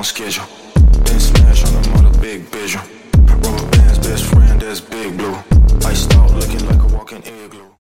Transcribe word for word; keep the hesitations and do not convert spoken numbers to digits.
schedule. Been smashed on the mother big visual. Rubber bands, best friend, that's Big Blue. Iced out, looking like a walking igloo.